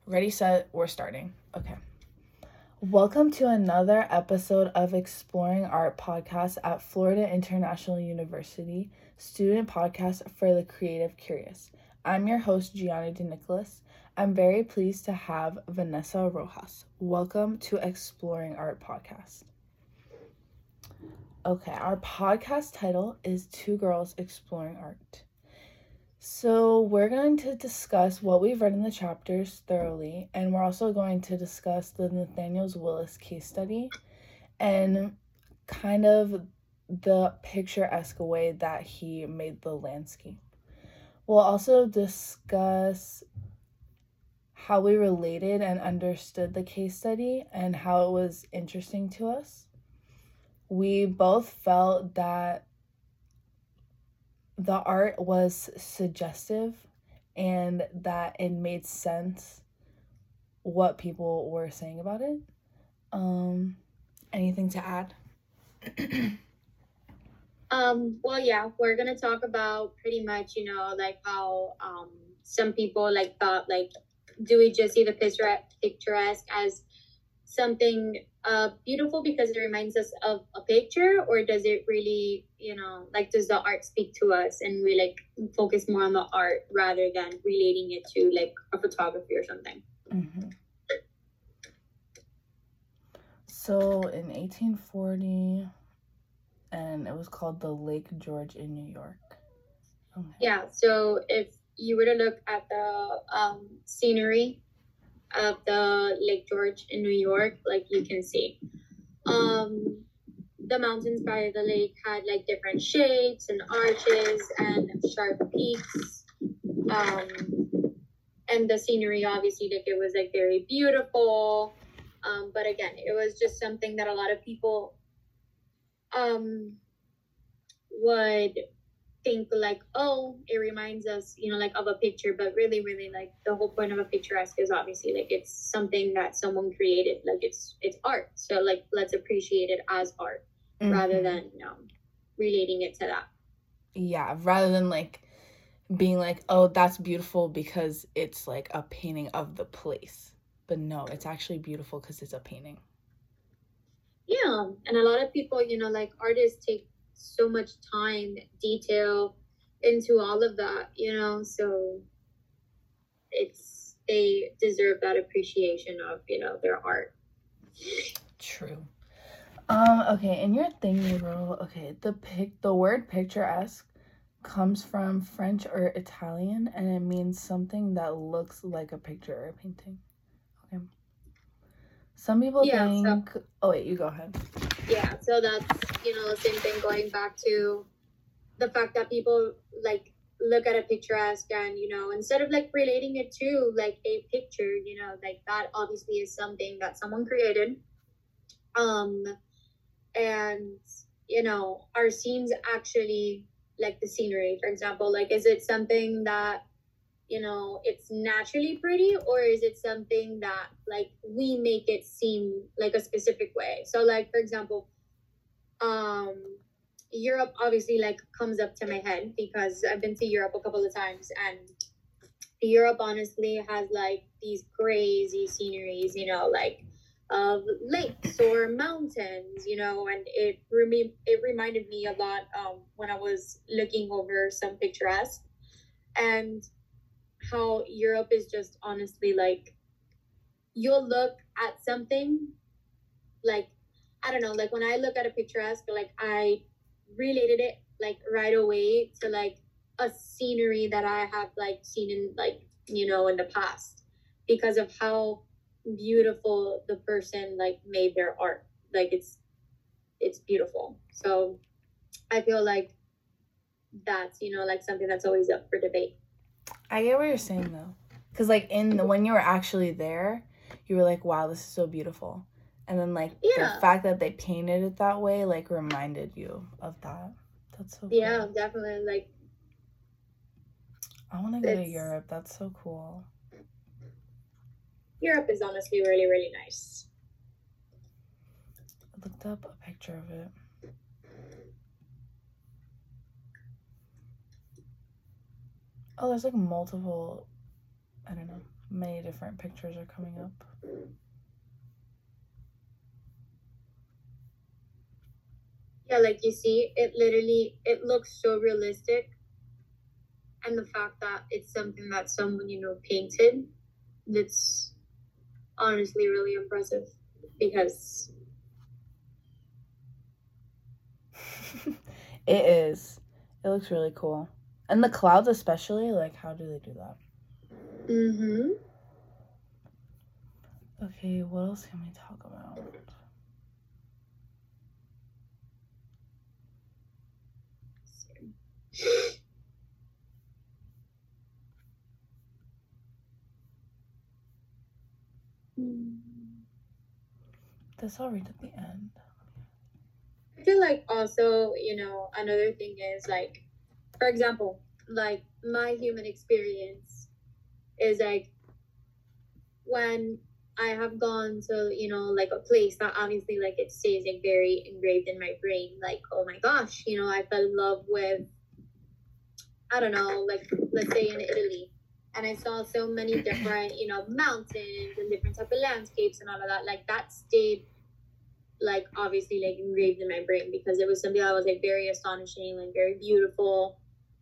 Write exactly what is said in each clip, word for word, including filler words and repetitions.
Ready, set, we're starting. Okay. Welcome to another episode of Exploring Art Podcast at Florida International University, student podcast for the creative curious. I'm your host, Gianna DeNicholas. I'm very pleased to have Vanessa Rojas. Welcome to Exploring Art Podcast. Okay, our podcast title is Two Girls Exploring Art. So we're going to discuss what we've read in the chapters thoroughly, and we're also going to discuss the Nathaniel Willis case study and kind of the picturesque way that he made the landscape. We'll also discuss how we related and understood the case study and how it was interesting to us. We both felt that the art was suggestive and that it made sense what people were saying about it. Um, anything to add? um, well, yeah, we're going to talk about pretty much, you know, like how um, some people like thought, like, do we just see the picture- picturesque as something uh, beautiful because it reminds us of a picture, or does it really, you know, like, does the art speak to us and we like focus more on the art rather than relating it to like a photography or something? Mm-hmm. So in eighteen forty, and it was called the Lake George in New York. Okay. Yeah, so if you were to look at the um, scenery of the Lake George in New York, like you can see um the mountains by the lake had like different shapes and arches and sharp peaks, um and the scenery obviously like it was like very beautiful, um but again it was just something that a lot of people um would think like, oh, it reminds us, you know, like of a picture, but really really like the whole point of a picturesque is obviously like it's something that someone created, like it's it's art, so like let's appreciate it as art, mm-hmm. rather than you know relating it to that. Yeah, rather than like being like, oh, that's beautiful because it's like a painting of the place, but no, it's actually beautiful because it's a painting. Yeah, and a lot of people, you know, like artists take so much time, detail into all of that, you know, so it's, they deserve that appreciation of, you know, their art. True. Um, okay, in your thing you wrote, okay, the pic the word picturesque comes from French or Italian, and it means something that looks like a picture or a painting. Okay. Some people yeah, think so, oh wait, you go ahead. Yeah, so that's, you know, the same thing, going back to the fact that people like look at a picturesque and, you know, instead of like relating it to like a picture, you know, like that obviously is something that someone created. Um and you know, are scenes actually like the scenery, for example, like is it something that, you know, it's naturally pretty, or is it something that like we make it seem like a specific way? So like, for example, um Europe obviously like comes up to my head because I've been to Europe a couple of times, and Europe honestly has like these crazy sceneries, you know, like of lakes or mountains, you know, and it remi- it reminded me a lot um when I was looking over some picturesque, and how Europe is just honestly like, you'll look at something like, I don't know, like when I look at a picturesque, like I related it like right away to like a scenery that I have like seen in like, you know, in the past, because of how beautiful the person like made their art. Like it's it's beautiful. So I feel like that's, you know, like something that's always up for debate. I get what you're saying though, because like in the, when you were actually there, you were like, wow, this is so beautiful, and then like yeah. the fact that they painted it that way like reminded you of that. That's so cool. Yeah, definitely. Like I want to go to Europe. That's so cool. Europe is honestly really really nice. I looked up a picture of it. Oh, there's like multiple, I don't know. many different pictures are coming up. Yeah, like you see, it literally, it looks so realistic. And the fact that it's something that someone, you know, painted, that's honestly really impressive because It is. It looks really cool. And the clouds especially, like, how do they do that? mm-hmm. Okay, what else can we talk about? This I'll read at the end. I feel like also, you know, another thing is like, for example, like my human experience is like when I have gone to, you know, like a place that obviously like it stays like very engraved in my brain, like, oh my gosh, you know, I fell in love with, I don't know, like let's say in Italy. And I saw so many different, you know, mountains and different type of landscapes and all of that. Like that stayed like obviously like engraved in my brain because it was something that was like very astonishing, like very beautiful.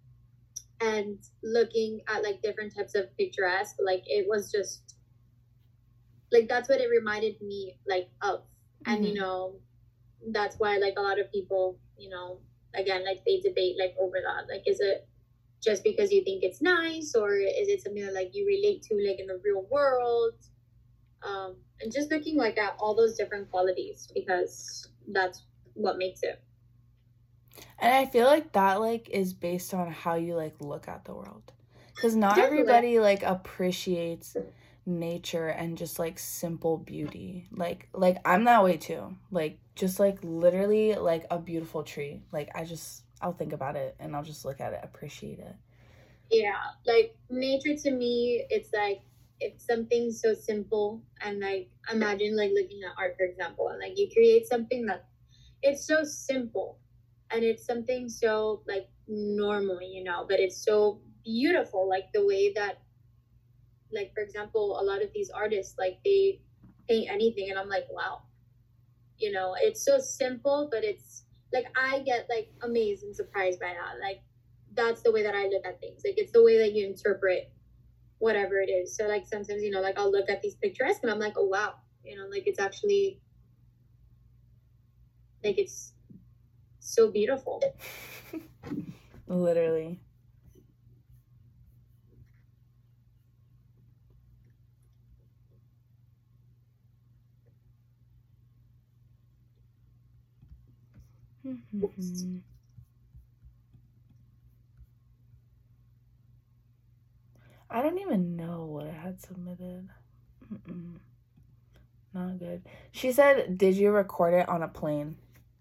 And looking at like different types of picturesque, like it was just like that's what it reminded me like of. And mm-hmm. you know, that's why like a lot of people, you know, again, like they debate like over that. Like, is it just because you think it's nice, or is it something that like you relate to like in the real world? Um, and just looking like at all those different qualities because that's what makes it. And I feel like that like is based on how you like look at the world, because not Definitely. everybody like appreciates nature and just like simple beauty. Like like I'm that way too. Like just like literally like a beautiful tree. Like I just I'll think about it and I'll just look at it, appreciate it. Yeah, like nature to me, it's like it's something so simple. And like imagine like looking at art, for example, and like you create something that it's so simple and it's something so like normal, you know, but it's so beautiful. Like the way that, like for example, a lot of these artists, like they paint anything and I'm like, wow, you know, it's so simple, but it's like I get like amazed and surprised by that. Like that's the way that I look at things. Like it's the way that you interpret whatever it is. So like sometimes, you know, like I'll look at these pictures and I'm like, oh wow, you know, like it's actually like it's so beautiful. Literally. I don't even know what I had submitted. Mm-mm. Not good. She said, did you record it on a plane?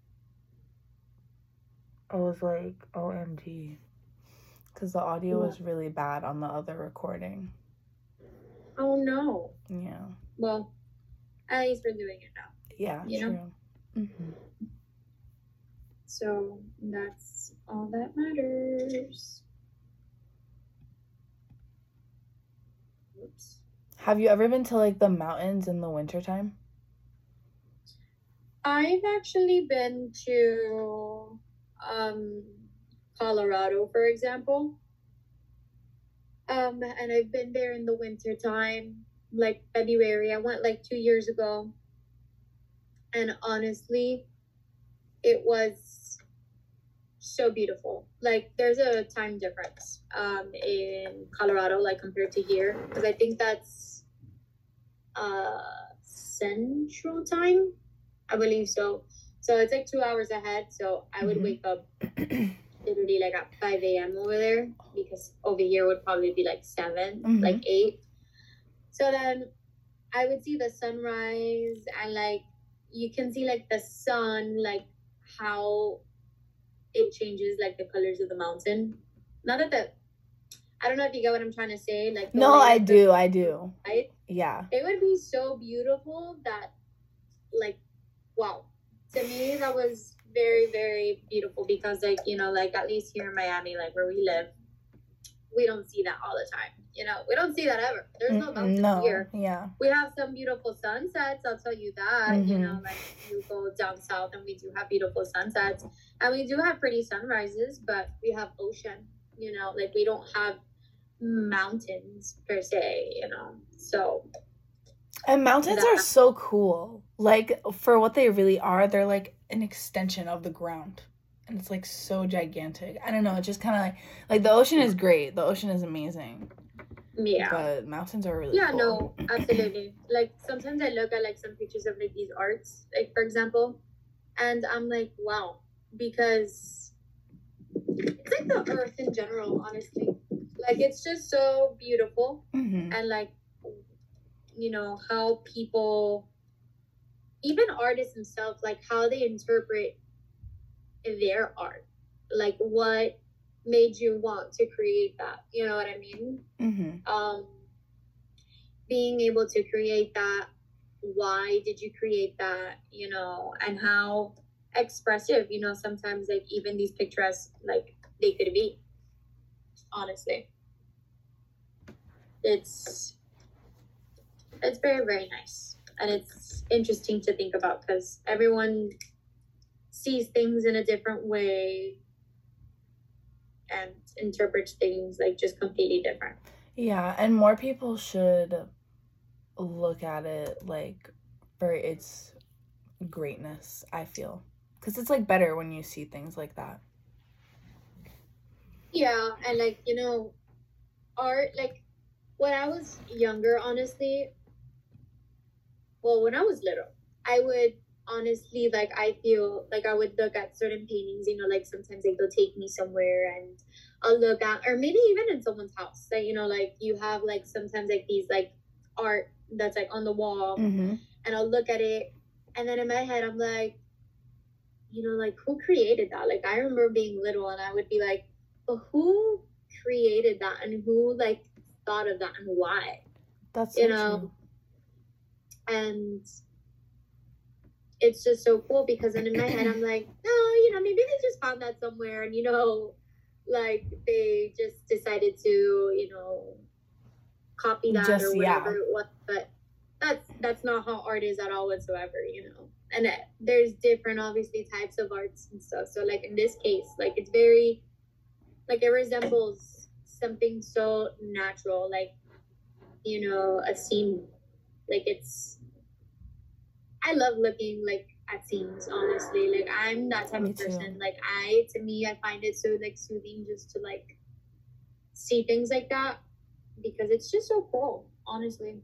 I was like, O M G. Because the audio yeah. was really bad on the other recording. Oh, no. Yeah. Well, at least we're doing it now. Yeah, you true. know? Mm-hmm. So that's all that matters. Oops. Have you ever been to like the mountains in the wintertime? I've actually been to um, Colorado, for example. Um, and I've been there in the wintertime, like February. I went like two years ago. And honestly, it was so beautiful. Like there's a time difference um, in Colorado, like compared to here, because I think that's uh, Central Time. I believe so. So it's like two hours ahead. So I would mm-hmm. wake up literally like at five a.m. over there, because over here would probably be like seven, mm-hmm. like eight. So then I would see the sunrise and like you can see like the sun, like how it changes like the colors of the mountain. Not that the, I don't know if you get what I'm trying to say. Like no, I do, I do. Right? Yeah. It would be so beautiful that, like, wow. To me, that was very, very beautiful because, like, you know, like at least here in Miami, like where we live, we don't see that all the time. You know, we don't see that ever. There's no mountains no, here. Yeah. We have some beautiful sunsets, I'll tell you that. Mm-hmm. You know, like you go down south and we do have beautiful sunsets. And we do have pretty sunrises, but we have ocean, you know, like we don't have mountains per se, you know. So and mountains that, are so cool. Like, for what they really are, they're like an extension of the ground. And it's like so gigantic. I don't know, it's just kind of like, like the ocean is great. The ocean is amazing. Yeah. But mountains are really yeah, cool. no, absolutely. Like sometimes I look at like some pictures of like these arts, like for example, and I'm like, wow, because it's like the earth in general, honestly. Like it's just so beautiful. Mm-hmm. And like, you know, how people, even artists themselves, like how they interpret their art. Like what made you want to create that? You know what I mean? Mm-hmm. Um, being able to create that, why did you create that? You know, and how expressive, you know, sometimes like even these pictures, like they could be. Honestly, it's it's very very nice, and it's interesting to think about because everyone sees things in a different way and interprets things like just completely different. Yeah, and more people should look at it like for its greatness, I feel, because it's like better when you see things like that. Yeah, and like, you know, art, like when I was younger, honestly, well, when I was little, I would honestly, like, I feel like I would look at certain paintings, you know, like sometimes like they'll take me somewhere and I'll look at, or maybe even in someone's house, that, you know, like you have like sometimes like these like art that's like on the wall, mm-hmm. and I'll look at it, and then in my head, I'm like, you know, like who created that? Like I remember being little and I would be like, but who created that and who like thought of that and why? That's you so know true. And it's just so cool because then in my head I'm like, no, you know, maybe they just found that somewhere and, you know, like they just decided to, you know, copy that just, or whatever yeah. it was. But that's that's not how art is at all whatsoever, you know. And it, there's different obviously types of arts and stuff. So like in this case, like it's very, like it resembles something so natural, like, you know, a scene. Like it's, I love looking like at scenes, honestly. Like I'm that type Me of person. too. Like I, to me, I find it so like soothing just to like see things like that because it's just so cool, honestly.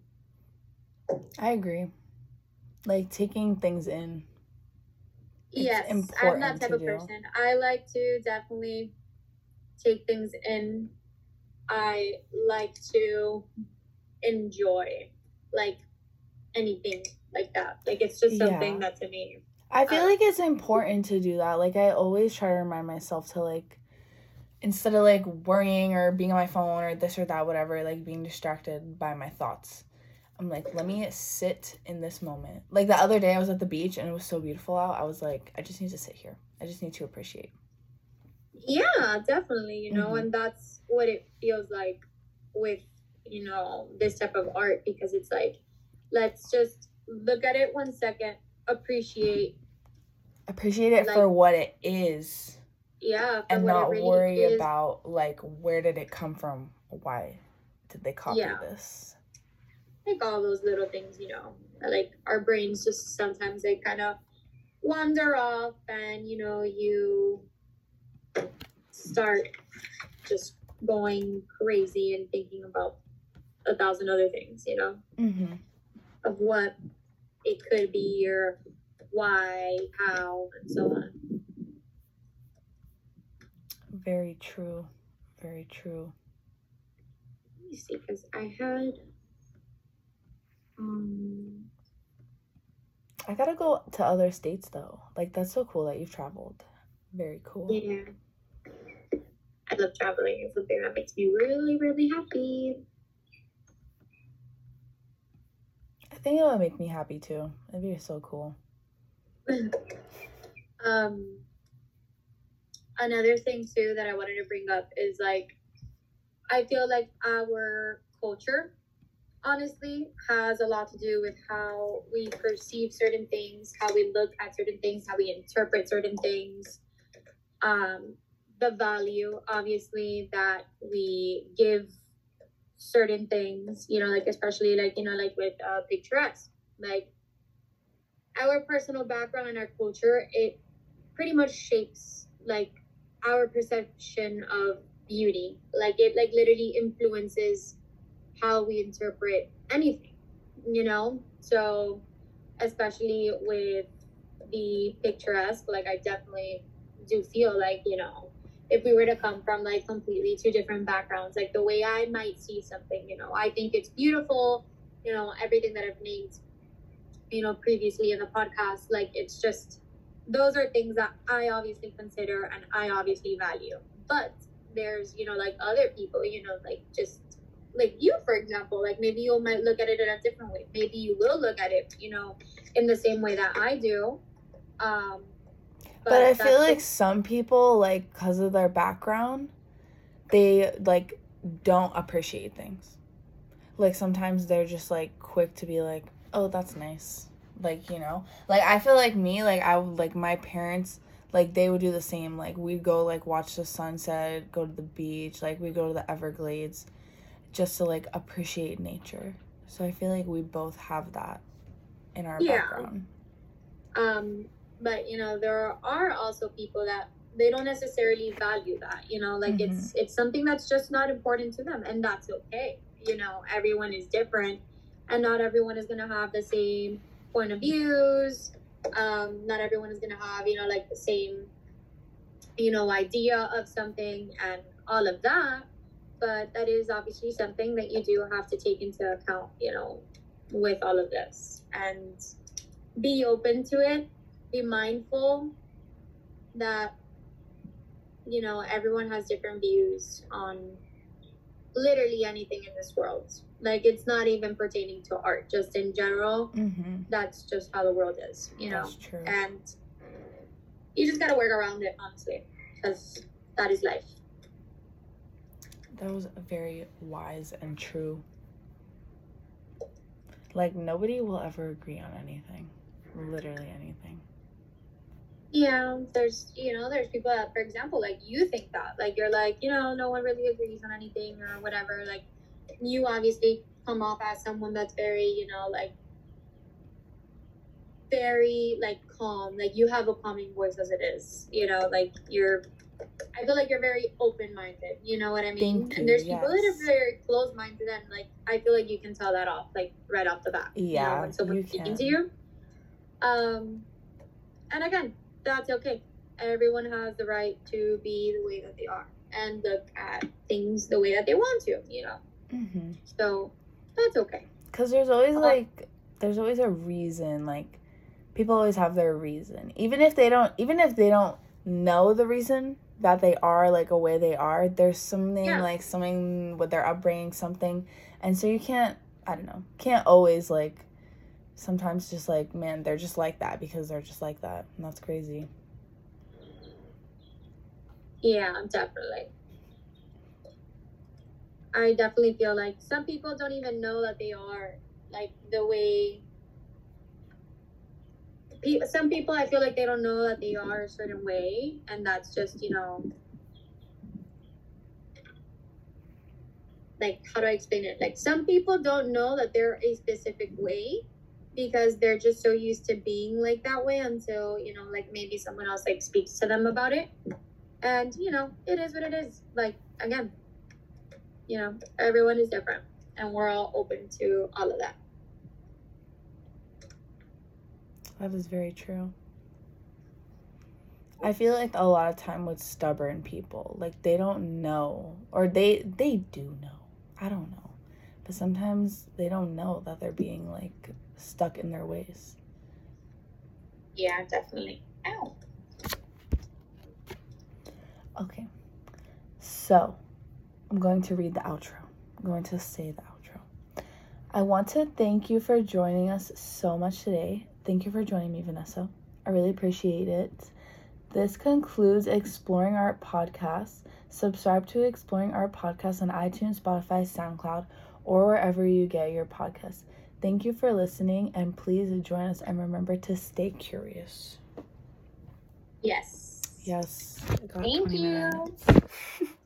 I agree. Like taking things in. It's yes, important I'm that type of do. person. I like to definitely take things in. I like to enjoy like anything like that. Like it's just something yeah. that to me, I feel uh, like it's important to do that. Like I always try to remind myself to like, instead of like worrying or being on my phone or this or that, whatever, like being distracted by my thoughts, I'm like, let me sit in this moment. Like the other day I was at the beach and it was so beautiful out. I was like, I just need to sit here. I just need to appreciate. Yeah, definitely, you know, mm-hmm. and that's what it feels like with, you know, this type of art, because it's like, let's just look at it one second, appreciate. Appreciate it like, for what it is. Yeah. And not really worry is. about, like, where did it come from? Why did they copy yeah. this? Like all those little things, you know, like our brains just sometimes they kind of wander off and, you know, you start just going crazy and thinking about a thousand other things, you know, mm-hmm. of what it could be or why, how, and so on. Very true. Very true. Let me see, because I had um I gotta go to other states though. Like that's so cool that you've traveled. Very cool. Yeah. I love traveling. It's something that makes me really, really happy. I think it would make me happy too. It'd be so cool. um, another thing too that I wanted to bring up is like, I feel like our culture honestly has a lot to do with how we perceive certain things, how we look at certain things, how we interpret certain things, um, the value obviously that we give certain things, you know, like especially like, you know, like with uh, picturesque, like our personal background and our culture, it pretty much shapes like our perception of beauty. Like it like literally influences how we interpret anything, you know? So especially with the picturesque, like I definitely do feel like, you know, if we were to come from like completely two different backgrounds, like the way I might see something, you know, I think it's beautiful, you know, everything that I've named, you know, previously in the podcast, like it's just those are things that I obviously consider and I obviously value. But there's, you know, like other people, you know, like just like you, for example, like maybe you might look at it in a different way. Maybe you will look at it, you know, in the same way that I do. Um, but, but I feel like the- some people, like, because of their background, they, like, don't appreciate things. Like, sometimes they're just, like, quick to be like, oh, that's nice. Like, you know? Like, I feel like me, like, I would, like, my parents, like, they would do the same. Like, we'd go, like, watch the sunset, go to the beach. Like, we'd go to the Everglades just to, like, appreciate nature. So I feel like we both have that in our yeah. background. Um, but, you know, there are also people that they don't necessarily value that, you know, like mm-hmm. it's it's something that's just not important to them, and that's okay. You know, everyone is different, and not everyone is going to have the same point of views. Um, not everyone is going to have, you know, like the same, you know, idea of something and all of that. But that is obviously something that you do have to take into account, you know, with all of this, and be open to it. Be mindful that, you know, everyone has different views on literally anything in this world. Like, it's not even pertaining to art, just in general. Mm-hmm. That's just how the world is, you know. That's true. And you just gotta work around it, honestly, because that is life. That was very wise and true. Like, nobody will ever agree on anything. Literally anything. Yeah, there's, you know, there's people that, for example, like, you think that. Like, you're like, you know, no one really agrees on anything or whatever. Like, you obviously come off as someone that's very, you know, like, very, like, calm. Like, you have a calming voice as it is. You know, like, you're... I feel like you're very open-minded, you know what I mean? Thank and there's you, people yes. that are very closed-minded, and like I feel like you can tell that off, like right off the bat. Yeah, you know, when someone's speaking to you. Um, and again, that's okay. Everyone has the right to be the way that they are and look at things the way that they want to, you know. Mm-hmm. So that's okay. Because there's always um, like, there's always a reason. Like, people always have their reason, even if they don't, even if they don't know the reason that they are like a way they are, there's something yeah. like something with their upbringing, something, and so you can't, I don't know, can't always like, sometimes just like, man, they're just like that because they're just like that, and that's crazy. Yeah, definitely. I definitely feel like some people don't even know that they are like the way. Some people, I feel like they don't know that they are a certain way, and that's just, you know, like, how do I explain it? Like, some people don't know that they're a specific way because they're just so used to being like that way until, you know, like maybe someone else like speaks to them about it. And, you know, it is what it is. Like, again, you know, everyone is different, and we're all open to all of that. That is very true. I feel like a lot of time with stubborn people, like, they don't know, or they they do know. I don't know. But sometimes they don't know that they're being, like, stuck in their ways. Yeah, definitely. Ow. Okay. So, I'm going to read the outro. I'm going to say the outro. I want to thank you for joining us so much today. Thank you for joining me, Vanessa. I really appreciate it. This concludes Exploring Art Podcast. Subscribe to Exploring Art Podcast on iTunes, Spotify, SoundCloud, or wherever you get your podcasts. Thank you for listening, and please join us, and remember to stay curious. Yes. Yes. Thank you.